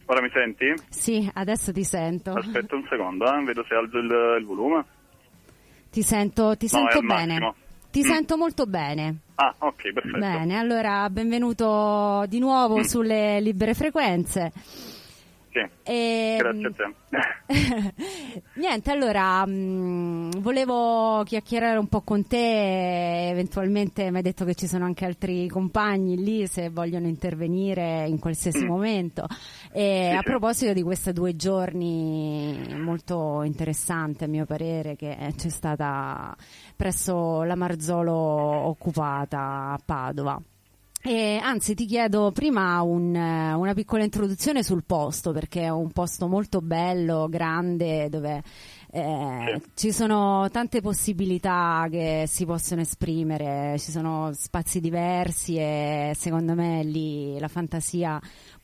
Ora mi senti? Sì, adesso ti sento. Aspetta un secondo, vedo se alzo il volume. Ti sento bene. Massimo. Ti sento molto bene. Ah, ok, perfetto. Bene, allora benvenuto di nuovo sulle libere frequenze. Sì, grazie a te. Niente, allora volevo chiacchierare un po' con te, eventualmente mi hai detto che ci sono anche altri compagni lì se vogliono intervenire in qualsiasi momento. E a proposito di questi 2 giorni molto interessante a mio parere che c'è stata presso la Marzolo occupata a Padova. Anzi, ti chiedo prima una piccola introduzione sul posto, perché è un posto molto bello, grande, dove ci sono tante possibilità che si possono esprimere, ci sono spazi diversi e secondo me lì la fantasia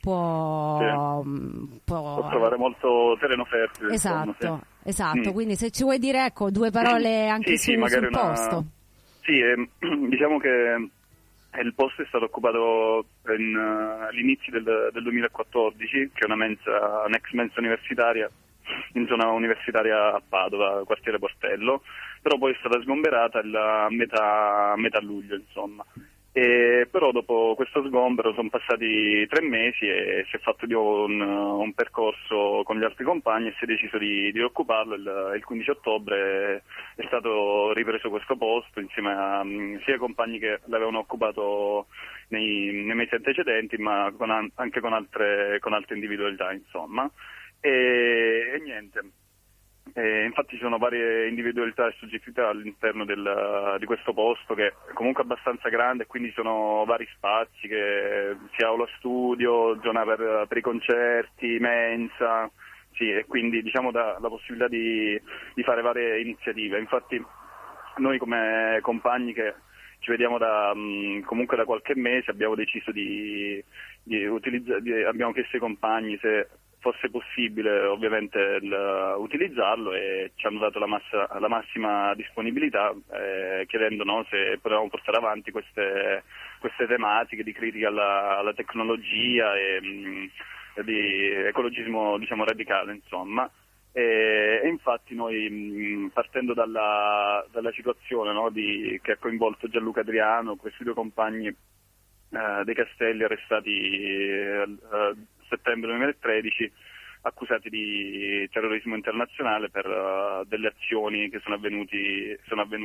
può trovare molto terreno fertile. Esatto. Quindi se ci vuoi dire 2 parole anche sul posto. Sì, diciamo che il posto è stato occupato all'inizio del 2014, che è un'ex mensa universitaria in zona universitaria a Padova, quartiere Portello, però poi è stata sgomberata a metà luglio, insomma. Però dopo questo sgombero sono passati 3 mesi e si è fatto un percorso con gli altri compagni e si è deciso di occuparlo. Il 15 ottobre è stato ripreso questo posto insieme a sia ai compagni che l'avevano occupato nei mesi antecedenti, ma anche con altre individualità, insomma. E niente. Infatti ci sono varie individualità e soggettività all'interno di questo posto, che è comunque abbastanza grande, quindi sono vari spazi, che sia aula studio, zona per i concerti, mensa, sì, e quindi diciamo la possibilità di fare varie iniziative. Infatti noi come compagni che ci vediamo comunque da qualche mese abbiamo deciso abbiamo chiesto ai compagni se fosse possibile ovviamente utilizzarlo e ci hanno dato la massima disponibilità, chiedendo se potevamo portare avanti queste tematiche di critica alla tecnologia e di ecologismo, diciamo, radicale, insomma. E infatti noi, partendo dalla situazione, no, che ha coinvolto Gianluca Adriano, questi 2 compagni dei Castelli arrestati settembre 2013, accusati di terrorismo internazionale per delle azioni che sono avvenute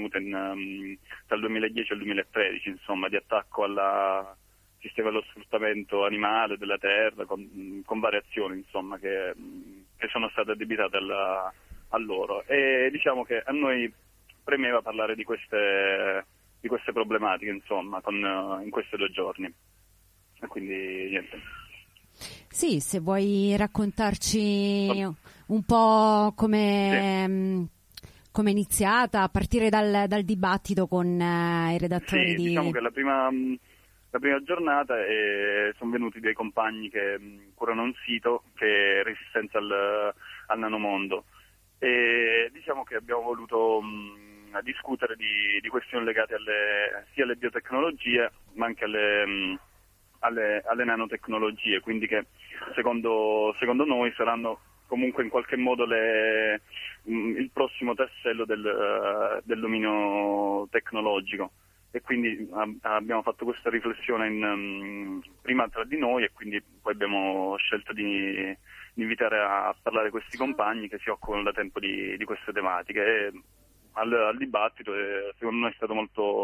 dal 2010 al 2013, insomma, di attacco al sistema dello sfruttamento animale della terra, con varie azioni, insomma, che sono state addebitate a loro. E diciamo che a noi premeva parlare di queste problematiche, insomma, in questi 2 giorni. E quindi niente. Sì, se vuoi raccontarci un po' come è iniziata, a partire dal dibattito con i redattori di... Diciamo che la prima giornata sono venuti dei compagni che curano un sito che è Resistenza al Nanomondo, e diciamo che abbiamo voluto discutere di questioni legate sia alle biotecnologie ma anche alle nanotecnologie, quindi che secondo noi saranno comunque in qualche modo il prossimo tassello del dominio tecnologico. E quindi abbiamo fatto questa riflessione prima tra di noi, e quindi poi abbiamo scelto di invitare a parlare questi compagni che si occupano da tempo di queste tematiche. E al dibattito secondo noi è stato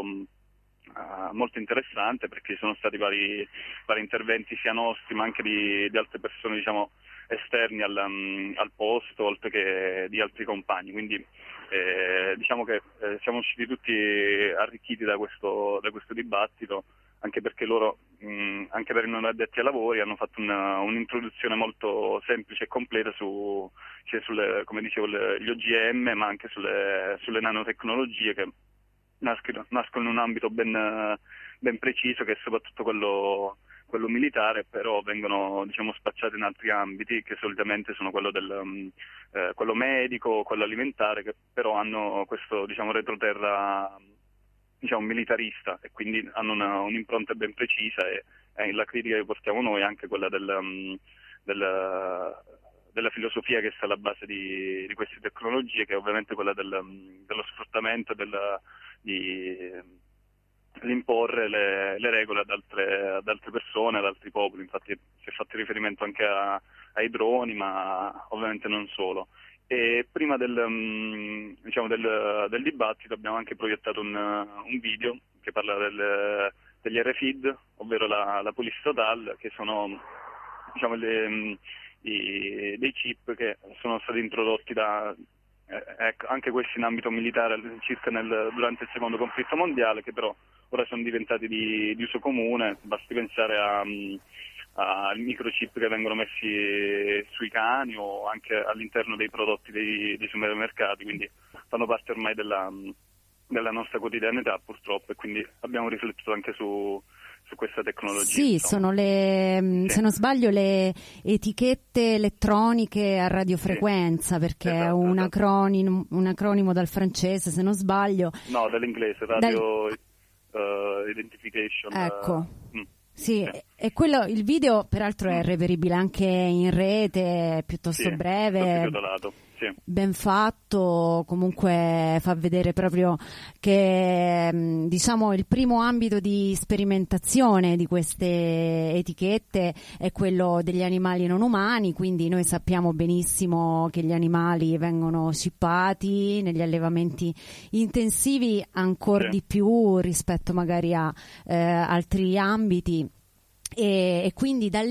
molto interessante, perché sono stati vari interventi sia nostri ma anche di altre persone, diciamo, esterni al posto, oltre che di altri compagni, quindi diciamo che siamo usciti tutti arricchiti da questo dibattito, anche perché loro, anche per i non addetti ai lavori, hanno fatto un'introduzione molto semplice e completa sia sulle, come dicevo, gli OGM, ma anche sulle nanotecnologie, che nascono in un ambito ben preciso, che è soprattutto quello militare, però vengono, diciamo, spacciate in altri ambiti, che solitamente sono quello quello medico, quello alimentare, che però hanno questo, diciamo, retroterra, diciamo, militarista, e quindi hanno un'impronta ben precisa, e la critica che portiamo noi è anche quella della filosofia che sta alla base di queste tecnologie, che è ovviamente quella dello sfruttamento, di imporre le regole ad altre persone, ad altri popoli. Infatti si è fatto riferimento anche ai droni, ma ovviamente non solo. E prima del dibattito abbiamo anche proiettato un video che parla degli RFID, ovvero la Police Total, che sono dei chip che sono stati introdotti anche questi in ambito militare circa durante il secondo conflitto mondiale, che però ora sono diventati di uso comune. Basti pensare ai microchip che vengono messi sui cani o anche all'interno dei prodotti dei supermercati, quindi fanno parte ormai della nostra quotidianità, purtroppo, e quindi abbiamo riflettuto anche su questa tecnologia. Sì, insomma. Sono se non sbaglio, le etichette elettroniche a radiofrequenza, perché è un acronimo dal francese, se non sbaglio. No, dall'inglese, radio identification. Ecco. Sì, e il video peraltro è reperibile anche in rete, è piuttosto breve, sì. Ben fatto, comunque fa vedere proprio che il primo ambito di sperimentazione di queste etichette è quello degli animali non umani, quindi noi sappiamo benissimo che gli animali vengono scippati negli allevamenti intensivi ancora di più rispetto magari a altri ambiti. E quindi da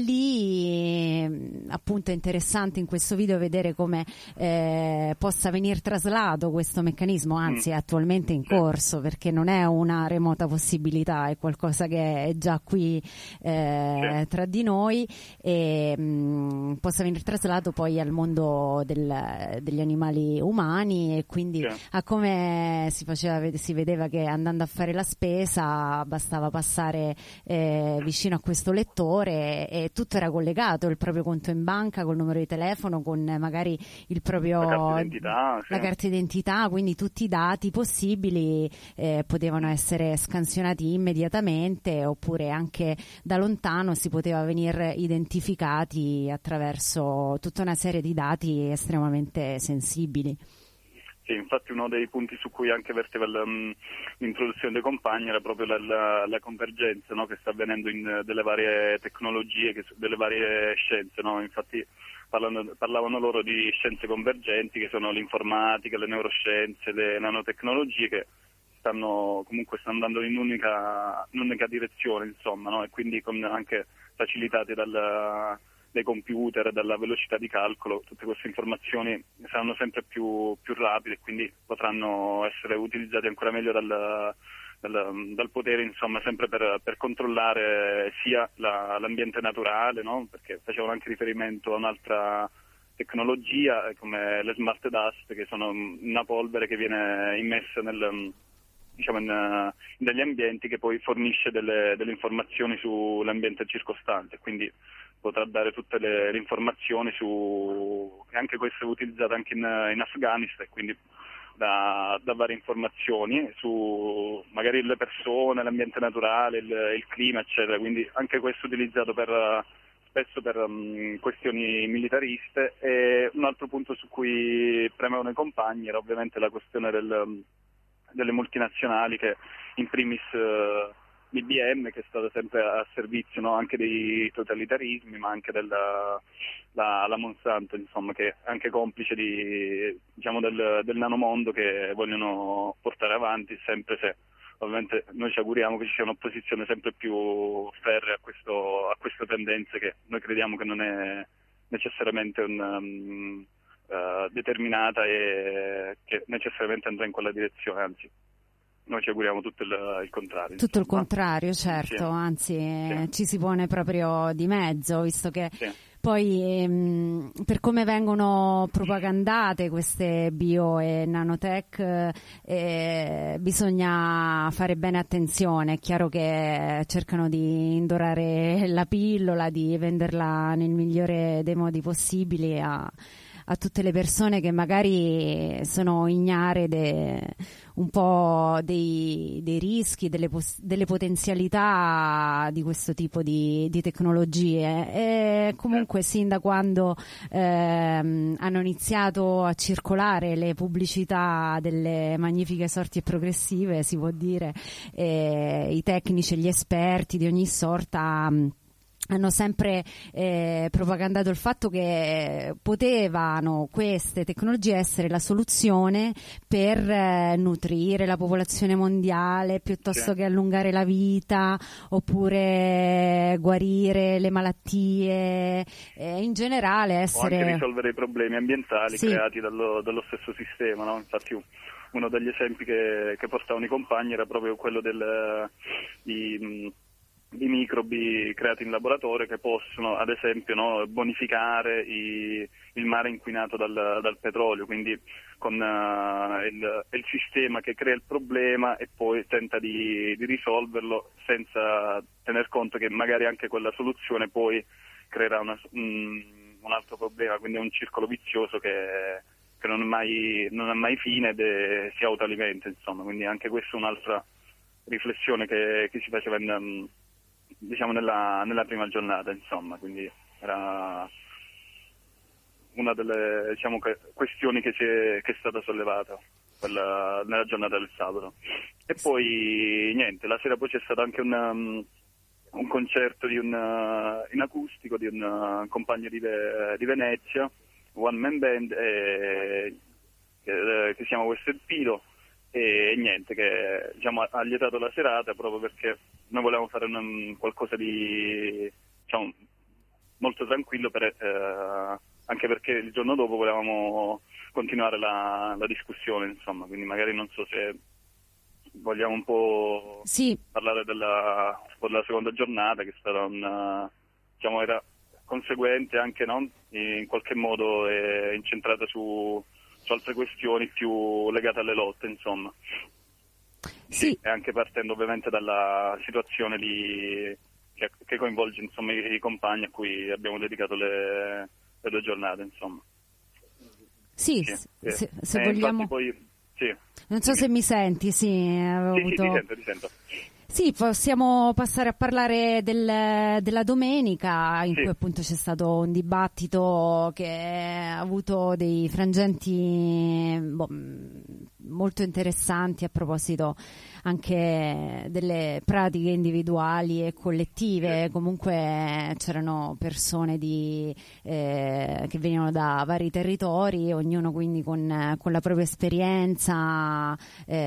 lì appunto è interessante in questo video vedere come possa venire traslato questo meccanismo, anzi è attualmente in corso, perché non è una remota possibilità, è qualcosa che è già qui tra di noi, e possa venire traslato poi al mondo degli animali umani, e quindi a come si vedeva che andando a fare la spesa bastava passare vicino a questo lettore e tutto era collegato, il proprio conto in banca col numero di telefono, con magari il proprio la carta d'identità, quindi tutti i dati possibili potevano essere scansionati immediatamente, oppure anche da lontano si poteva venire identificati attraverso tutta una serie di dati estremamente sensibili. Sì, infatti uno dei punti su cui anche verteva l'introduzione dei compagni era proprio la convergenza, no, che sta avvenendo in delle varie tecnologie, delle varie scienze, no? Infatti parlavano loro di scienze convergenti, che sono l'informatica, le neuroscienze, le nanotecnologie, che stanno andando in un'unica direzione, insomma, no? E quindi anche facilitate dai computer, dalla velocità di calcolo, tutte queste informazioni saranno sempre più rapide, e quindi potranno essere utilizzate ancora meglio dal potere, insomma, sempre per controllare sia l'ambiente naturale, no? Perché facevano anche riferimento a un'altra tecnologia come le smart dust, che sono una polvere che viene immessa in degli ambienti, che poi fornisce delle informazioni sull'ambiente circostante, quindi potrà dare tutte le informazioni e anche questo è utilizzato anche in Afghanistan, quindi da varie informazioni su magari le persone, l'ambiente naturale, il clima, eccetera, quindi anche questo utilizzato spesso per questioni militariste. E un altro punto su cui premevano i compagni era ovviamente la questione delle multinazionali, che in primis l'IBM, che è stata sempre a servizio, no, anche dei totalitarismi, ma anche la Monsanto, insomma, che è anche complice del nanomondo che vogliono portare avanti, sempre se ovviamente noi ci auguriamo che ci sia un'opposizione sempre più ferrea a queste tendenze, che noi crediamo che non è necessariamente determinata e che necessariamente andrà in quella direzione, anzi noi ci auguriamo tutto il contrario. Tutto il contrario, certo, sì. Anzi ci si pone proprio di mezzo, visto che poi per come vengono propagandate queste bio e nanotech bisogna fare bene attenzione. È chiaro che cercano di indorare la pillola, di venderla nel migliore dei modi possibili a tutte le persone che magari sono ignare un po' dei rischi, delle potenzialità di questo tipo di tecnologie. E comunque sin da quando hanno iniziato a circolare le pubblicità delle magnifiche sorti e progressive, si può dire, i tecnici e gli esperti di ogni sorta hanno sempre propagandato il fatto che potevano queste tecnologie essere la soluzione per nutrire la popolazione mondiale piuttosto che allungare la vita, oppure guarire le malattie, in generale essere... O anche risolvere i problemi ambientali creati dallo stesso sistema, no? Infatti uno degli esempi che portavano i compagni era proprio quello di microbi creati in laboratorio che possono, ad esempio, no, bonificare il mare inquinato dal petrolio, quindi con il sistema che crea il problema e poi tenta di risolverlo senza tener conto che magari anche quella soluzione poi creerà un altro problema, quindi è un circolo vizioso che non ha mai fine ed si autoalimenta, insomma. Quindi anche questa è un'altra riflessione che si faceva nella prima giornata, insomma. Quindi era una delle questioni che è stata sollevata nella giornata del sabato. E poi niente, la sera poi c'è stato anche un concerto in acustico di un compagno di Venezia, one man band, che si chiama Wested Pilo, e niente, che ha lietato la serata proprio perché noi volevamo fare qualcosa di molto tranquillo, anche perché il giorno dopo volevamo continuare la discussione, insomma. Quindi magari non so se vogliamo un po' parlare della seconda giornata, che è stata era conseguente anche, no? In qualche modo incentrata su altre questioni più legate alle lotte, insomma. Sì. E anche partendo ovviamente dalla situazione che coinvolge, insomma, i compagni a cui abbiamo dedicato le 2 giornate, insomma. Sì. Se vogliamo... Poi, non so se mi senti, ti sento. Sì, possiamo passare a parlare della domenica, in cui appunto c'è stato un dibattito che ha avuto dei frangenti molto interessanti a proposito anche delle pratiche individuali e collettive. Comunque c'erano persone che venivano da vari territori, ognuno quindi con la propria esperienza,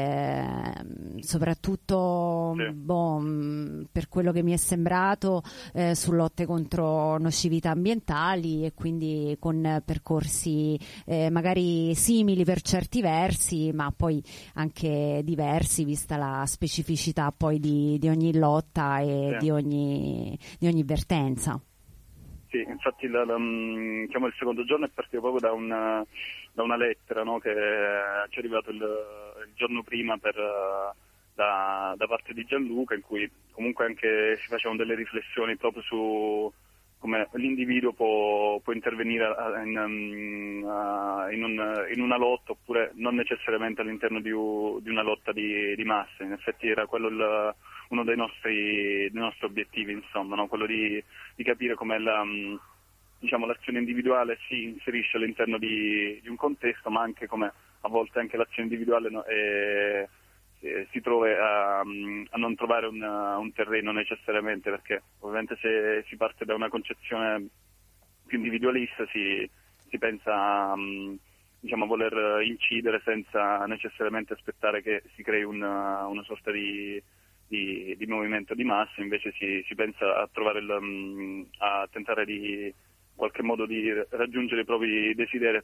soprattutto per quello che mi è sembrato su lotte contro nocività ambientali, e quindi con percorsi magari simili per certi versi, ma poi anche diversi vista la specificità poi di ogni lotta e di ogni vertenza. Sì, infatti il secondo giorno è partito proprio da una lettera, no, che ci è arrivato il giorno prima da parte di Gianluca, in cui comunque anche si facevano delle riflessioni proprio su come l'individuo può intervenire in una lotta, oppure non necessariamente all'interno di una lotta di massa. In effetti era quello uno dei nostri obiettivi, insomma, no? Quello di capire come l'azione individuale si inserisce all'interno di un contesto, ma anche come a volte anche l'azione individuale si trovi a non trovare un terreno necessariamente, perché ovviamente se si parte da una concezione più individualista si pensa a voler incidere senza necessariamente aspettare che si crei una sorta di movimento di massa. Invece si pensa a trovare a tentare in qualche modo di raggiungere i propri desideri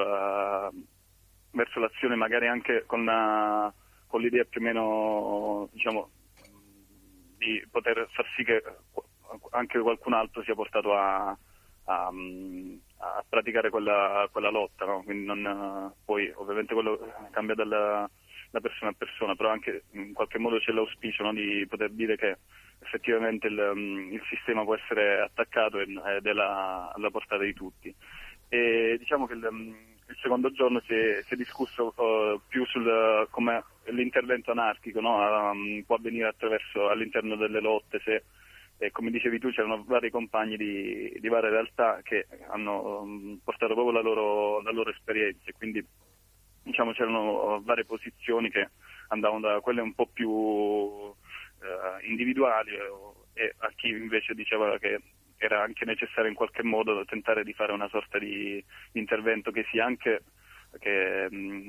verso l'azione, magari anche con l'idea più o meno, di poter far sì che anche qualcun altro sia portato a praticare quella lotta, no? Quindi poi ovviamente quello cambia da persona a persona, però anche in qualche modo c'è l'auspicio, no, di poter dire che effettivamente il sistema può essere attaccato ed è alla portata di tutti. e diciamo che il secondo giorno si è discusso più sul come l'intervento anarchico, no? Può avvenire all'interno delle lotte, se come dicevi tu c'erano vari compagni di varie realtà che hanno portato proprio la loro esperienza, e quindi diciamo c'erano varie posizioni che andavano da quelle un po' più individuali e a chi invece diceva che era anche necessario in qualche modo tentare di fare una sorta di intervento che sia anche che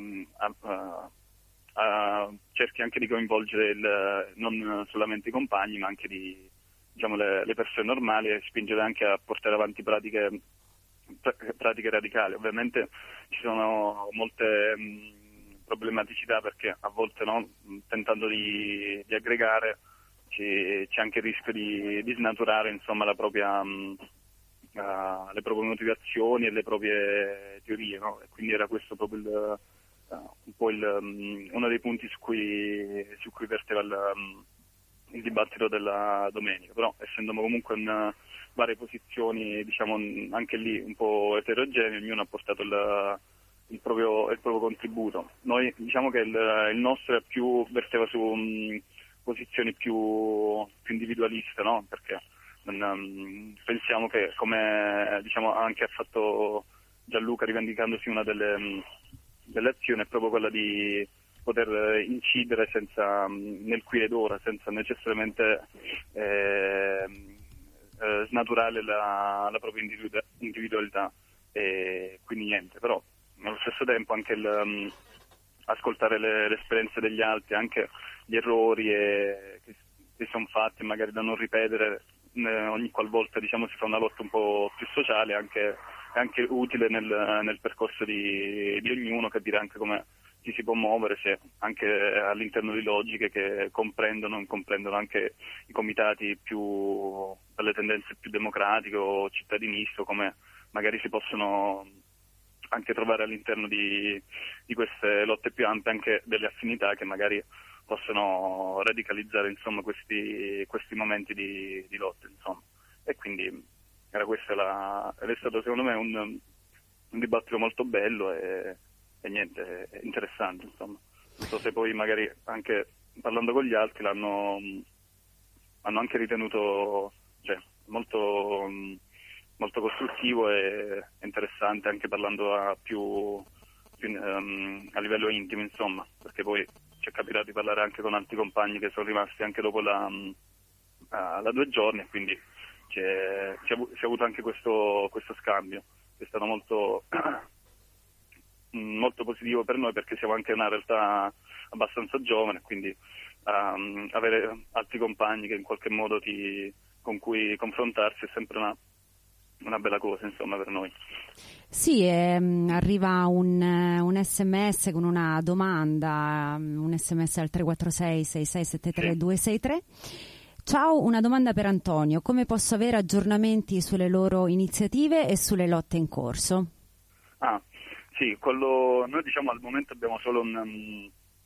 cerchi anche di coinvolgere non solamente i compagni, ma anche diciamo, le persone normali, e spingere anche a portare avanti pratiche radicali. Ovviamente ci sono molte problematicità, perché a volte, no, tentando di aggregare c'è anche il rischio di snaturare, insomma, le proprie motivazioni e le proprie teorie, no? E quindi era questo proprio un po' uno dei punti su cui verteva il dibattito della domenica. Però essendo comunque in varie posizioni, diciamo anche lì un po' eterogenee, ognuno ha portato il proprio contributo. Noi diciamo che il nostro verteva su posizioni più individualiste, no? Perché pensiamo che, come diciamo anche ha fatto Gianluca rivendicandosi una delle azioni, è proprio quella di poter incidere nel qui ed ora, senza necessariamente snaturare la propria individualità, e quindi niente. Però allo stesso tempo anche ascoltare le esperienze degli altri, anche gli errori che sono fatti, magari da non ripetere ogni qualvolta, diciamo, si fa una lotta un po' più sociale, è anche utile nel percorso di ognuno, capire anche come ci si può muovere, se anche all'interno di logiche che comprendono anche i comitati dalle tendenze più democratiche o cittadiniste, o come magari si possono anche trovare all'interno di queste lotte più ampie anche delle affinità che magari possono radicalizzare, insomma, questi momenti di lotta, insomma. E quindi era ed è stato secondo me un dibattito molto bello e niente, è interessante, insomma. Non so se poi magari anche parlando con gli altri hanno anche ritenuto, cioè, molto costruttivo e interessante, anche parlando a livello intimo, insomma, perché poi ci è capitato di parlare anche con altri compagni che sono rimasti anche dopo la 2 giorni, e quindi si è avuto anche questo scambio, che è stato molto molto positivo per noi, perché siamo anche una realtà abbastanza giovane, quindi avere altri compagni che in qualche modo con cui confrontarsi è sempre una bella cosa, insomma, per noi. Sì, arriva un SMS con una domanda, un SMS al 346 6673 263. Ciao, una domanda per Antonio: come posso avere aggiornamenti sulle loro iniziative e sulle lotte in corso? Sì, noi diciamo al momento abbiamo solo un'email,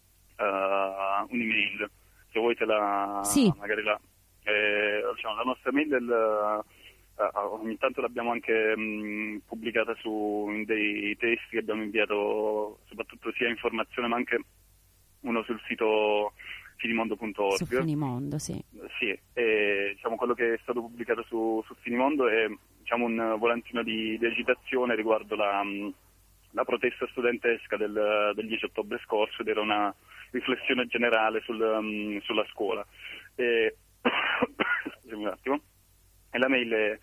se vuoi sì. Magari diciamo, la nostra mail ogni tanto l'abbiamo anche pubblicata in dei testi che abbiamo inviato, soprattutto sia informazione ma anche uno sul sito finimondo.org. Su Finimondo, sì. Sì, e diciamo quello che è stato pubblicato su Finimondo è, diciamo, un volantino di agitazione riguardo la protesta studentesca del 10 ottobre scorso, ed era una riflessione generale sulla scuola. Scusami un attimo. E la mail è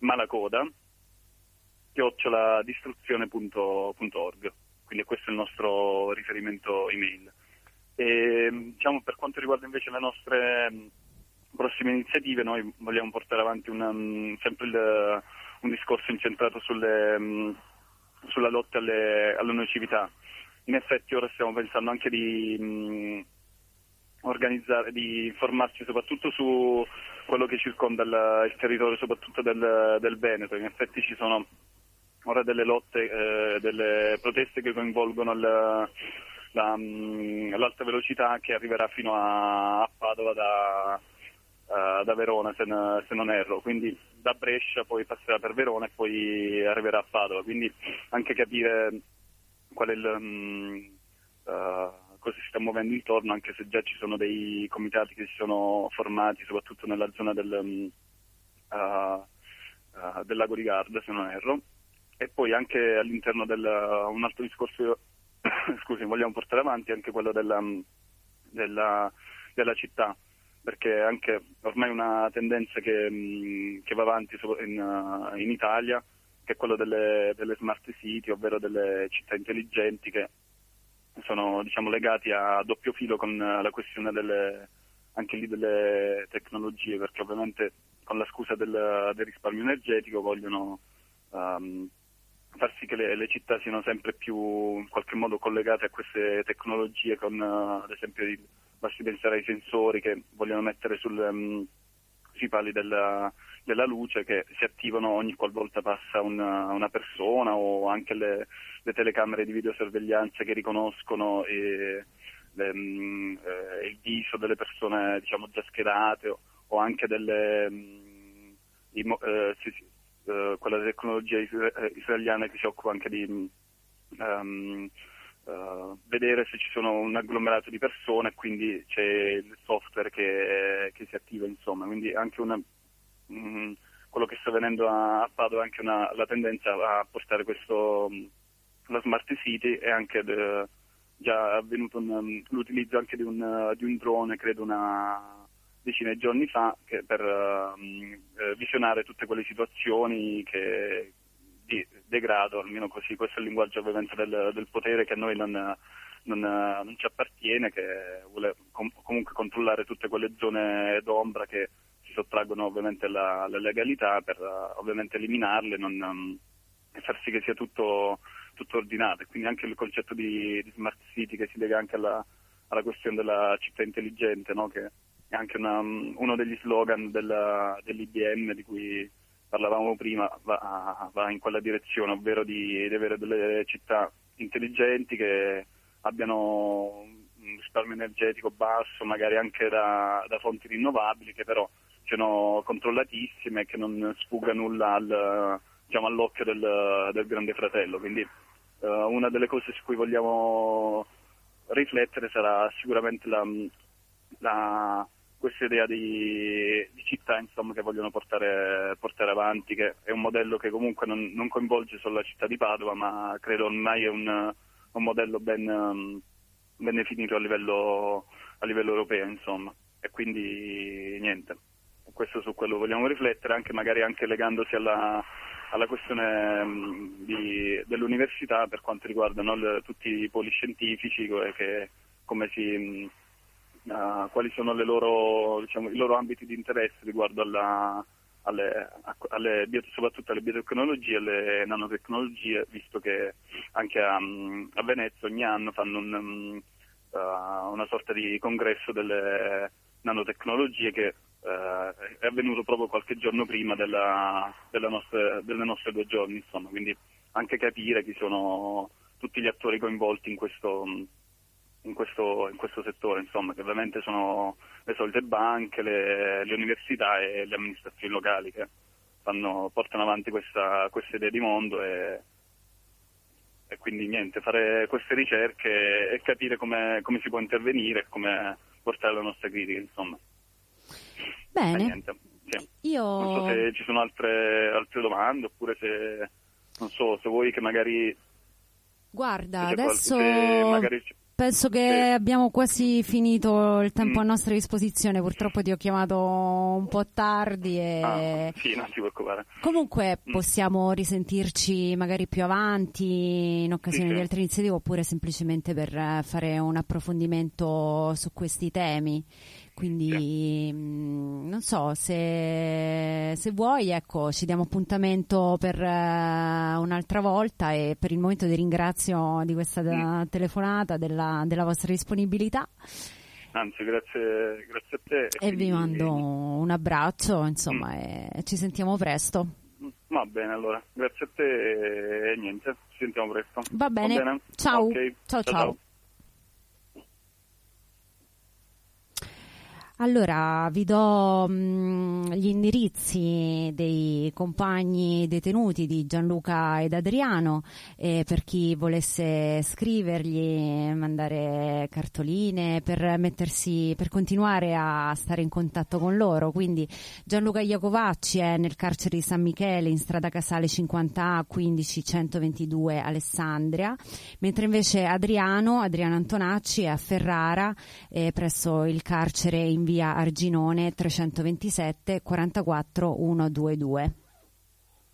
malacoda@distruzione.org, quindi questo è il nostro riferimento email. E, diciamo, per quanto riguarda invece le nostre prossime iniziative, noi vogliamo portare avanti sempre un discorso incentrato sulla lotta alle nocività. In effetti ora stiamo pensando anche di organizzare, di informarci soprattutto su quello che circonda il territorio, soprattutto del Veneto. In effetti ci sono ora delle lotte, delle proteste che coinvolgono l'alta velocità, che arriverà fino a Padova da Verona, se non erro. Quindi da Brescia poi passerà per Verona e poi arriverà a Padova, quindi anche capire qual è cosa si sta muovendo intorno, anche se già ci sono dei comitati che si sono formati soprattutto nella zona del lago di Garda, se non erro, e poi anche all'interno un altro discorso scusi, vogliamo portare avanti anche quello della città, perché anche ormai una tendenza che va avanti in Italia, che è quello delle smart city, ovvero delle città intelligenti che sono, diciamo, legati a doppio filo con la questione anche lì delle tecnologie, perché ovviamente con la scusa del risparmio energetico vogliono far sì che le città siano sempre più in qualche modo collegate a queste tecnologie, con ad esempio basti pensare ai sensori che vogliono mettere sui pali della luce, che si attivano ogni qualvolta passa una persona, o anche le telecamere di videosorveglianza che riconoscono il viso delle persone, diciamo, già schierate, o anche quella tecnologia israeliana che si occupa anche di vedere se ci sono un agglomerato di persone, e quindi c'è il software che si attiva, insomma. Quindi anche quello che sta avvenendo a Padova è anche la tendenza a portare la Smart City, e anche già avvenuto l'utilizzo anche di un drone, credo una decina di giorni fa, per visionare tutte quelle situazioni di degrado, almeno così. Questo è il linguaggio ovviamente del potere, che a noi non ci appartiene, che vuole comunque controllare tutte quelle zone d'ombra che si sottraggono ovviamente alla legalità, per ovviamente eliminarle e far sì che sia tutto ordinato. E quindi anche il concetto di smart city, che si lega anche alla questione della città intelligente, no? Che è anche uno degli slogan dell'IBM di cui parlavamo prima, va in quella direzione, ovvero di avere delle città intelligenti che abbiano un risparmio energetico basso, magari anche da fonti rinnovabili, che però siano controllatissime e che non sfugga nulla all'occhio del grande fratello. Quindi una delle cose su cui vogliamo riflettere sarà sicuramente questa idea di città, insomma, che vogliono portare avanti, che è un modello che comunque non coinvolge solo la città di Padova, ma credo ormai è un modello ben definito a livello europeo, insomma. E quindi niente, questo su quello vogliamo riflettere, anche magari anche legandosi alla questione dell'università, per quanto riguarda, no, tutti i poli scientifici, quali sono diciamo, i loro ambiti di interesse riguardo soprattutto alle biotecnologie e alle nanotecnologie, visto che anche a Venezia ogni anno fanno una sorta di congresso delle nanotecnologie, che è avvenuto proprio qualche giorno prima delle nostre 2 giorni, insomma. Quindi anche capire chi sono tutti gli attori coinvolti in questo settore, insomma, che ovviamente sono le solite banche, le università e le amministrazioni locali, che portano avanti questa idea di mondo, e quindi niente, fare queste ricerche e capire come si può intervenire e come portare la nostra critica, insomma. Bene. Niente, sì. Io non so se ci sono altre domande, oppure se vuoi che magari... Guarda, adesso penso che abbiamo quasi finito il tempo a nostra disposizione. Purtroppo ti ho chiamato un po' tardi sì, non ti preoccupare. Comunque possiamo risentirci magari più avanti in occasione di altre iniziative, oppure semplicemente per fare un approfondimento su questi temi. Quindi non so, se vuoi, ecco, ci diamo appuntamento per un'altra volta, e per il momento ti ringrazio di questa telefonata, della vostra disponibilità. Anzi, grazie a te. E vi mando un abbraccio, insomma, e ci sentiamo presto. Va bene, allora, grazie a te e niente, ci sentiamo presto. Va bene. Ciao. Okay. Ciao. Allora, vi do gli indirizzi dei compagni detenuti di Gianluca ed Adriano, per chi volesse scrivergli, mandare cartoline, per continuare a stare in contatto con loro. Quindi Gianluca Iacovacci è nel carcere di San Michele in strada Casale 50A 15122 Alessandria, mentre invece Adriano Antonacci è a Ferrara, presso il carcere in via Arginone 327 44 122.